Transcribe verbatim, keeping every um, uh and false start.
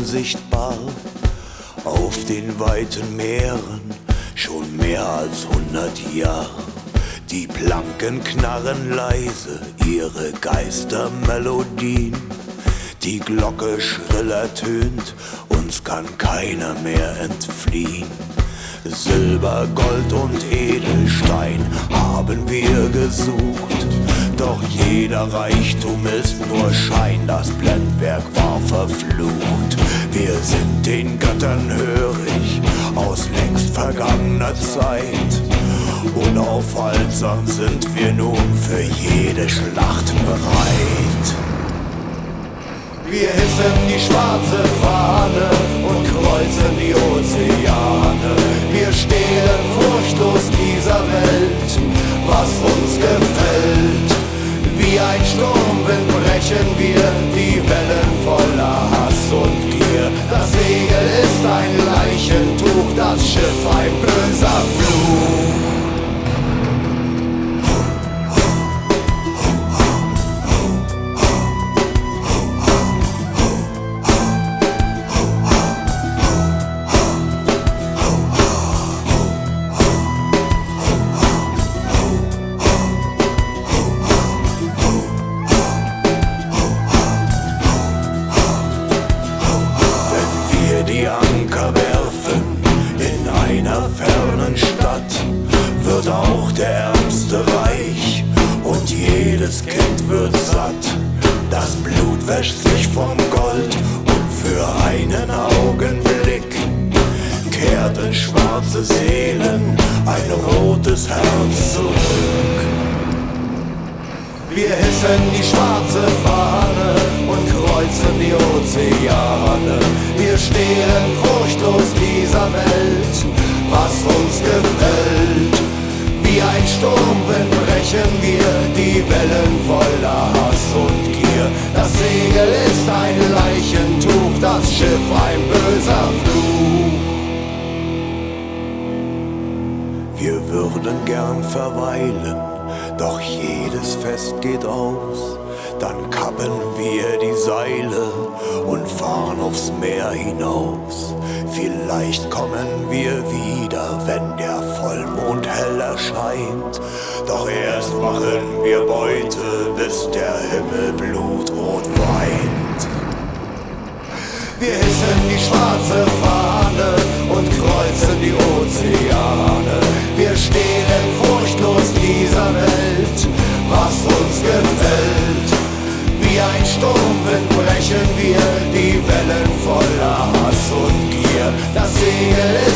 unsichtbar auf den weiten Meeren, schon mehr als hundert Jahre. Die Planken knarren leise ihre Geistermelodien. Die Glocke schrill ertönt, uns kann keiner mehr entfliehen. Silber, Gold und Edelstein haben wir gesucht, doch jeder Reichtum ist nur Schein, das Blendwerk war verflucht. Wir sind den Göttern hörig aus längst vergangener Zeit. Unaufhaltsam sind wir nun für jede Schlacht bereit. Wir hissen die schwarze Fahne und kreuzen die Ozeane. Wir stehlen furchtlos dieser Welt, was uns gefällt. Wie ein Sturmwind brechen wir die Wellen voller Hass und Gier. Das Segel ist ein Leichentuch, das Schiff ein böser Fluch. Die Anker werfen in einer fernen Stadt, wird auch der Ärmste reich und jedes Kind wird satt. Das Blut wäscht sich vom Gold und für einen Augenblick kehrt in schwarze Seelen ein rotes Herz zurück. Wir hissen die schwarze Fahne und kreuzen die Ozeane. Wir stehlen furchtlos dieser Welt, was uns gefällt. Wie ein Sturmwind brechen wir die Wellen voller Hass und Gier. Das Segel ist ein Leichentuch, das Schiff ein böser Fluch. Wir würden gern verweilen, doch jedes Fest geht aus. Dann kappen wir die Seile und fahren aufs Meer hinaus. Vielleicht kommen wir wieder, wenn der Vollmond hell erscheint. Doch erst machen wir Beute, bis der Himmel blutrot weint. Wir hissen die schwarze Fahne und kreuzen die Ozeane. Wir stehlen furchtlos dieser Welt, was uns gefällt. Wie ein Sturmwind brechen wir die Wellen voller Hass und Gier. Das Segel ist